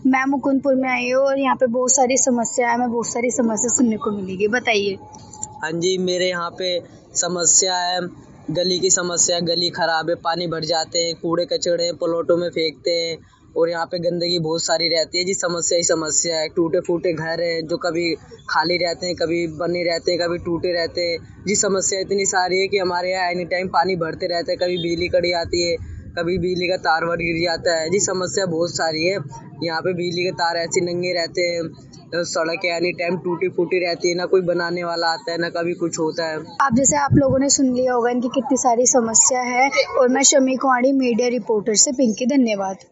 मैं मुकुंदपुर में आई हूँ और यहाँ पे बहुत सारी समस्या है, हमें बहुत सारी समस्या सुनने को मिलेगी, बताइए। हाँ जी, मेरे यहाँ पे समस्या है, गली की समस्या। गली खराब है, पानी भर जाते हैं, कूड़े कचड़े प्लॉटों में फेंकते हैं और यहाँ पे गंदगी बहुत सारी रहती है जी। समस्या ही समस्या है। टूटे फूटे घर हैं जो कभी खाली रहते हैं, कभी बने रहते हैं, कभी टूटे रहते हैं जी। समस्या इतनी सारी है कि हमारे यहाँ एनी टाइम पानी भरते रहता है। कभी बिजली कट जाती है, कभी बिजली का तार वार गिर जाता है जी। समस्या बहुत सारी है। यहाँ पे बिजली के तार ऐसे नंगे रहते हैं, सड़क एनी टाइम टूटी फूटी रहती है, ना कोई बनाने वाला आता है, ना कभी कुछ होता है। आप लोगों ने सुन लिया होगा इनकी कितनी सारी समस्या है। और मैं शमी कुमारी, मीडिया रिपोर्टर से पिंकी, धन्यवाद।